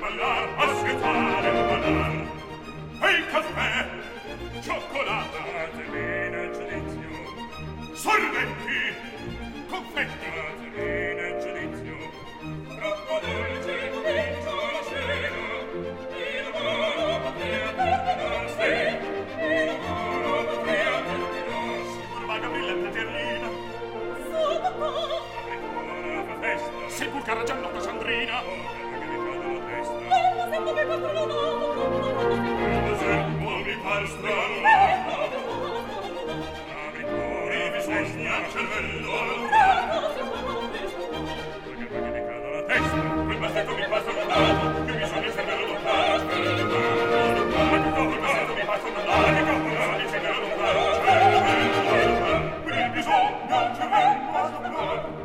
ballar, a schiattare e ballar. E il caffè, cioccolata, bene giudizio, sorbenti, confetti, bene giudizio, troppo dolce, comincia la cena, il lavoro potria terminarsi, il lavoro potria terminarsi. Ma Gabriella Paterlina, su papà, ancora fa festa, se pur carreggiando Sandrina, che mi cade la testa. Sento mi par strano, sento mi par strano, avricori vi sogna il cervello, perché mi cade la testa, quel bassetto mi passa lontano, che mi sogna il cervello lontano, quel bassetto mi passa lontano, che mi sogna il cervello lontano, il bisogno il cervello lontano.